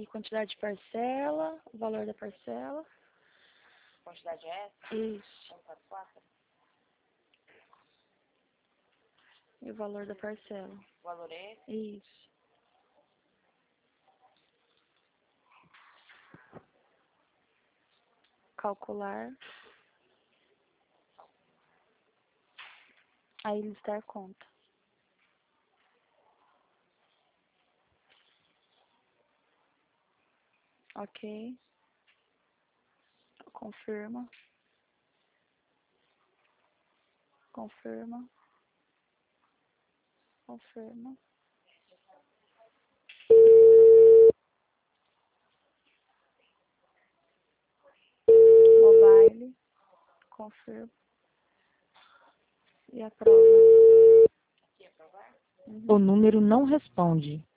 E quantidade de parcela, o valor da parcela. Quantidade é essa? Isso. 144? E o valor da parcela. O valor é esse? Isso. Calcular. Aí listar conta. Ok. Confirma. Confirma. Confirma. Mobile. Confirma. E aprova. Aqui, aprovar? Uhum. O número não responde.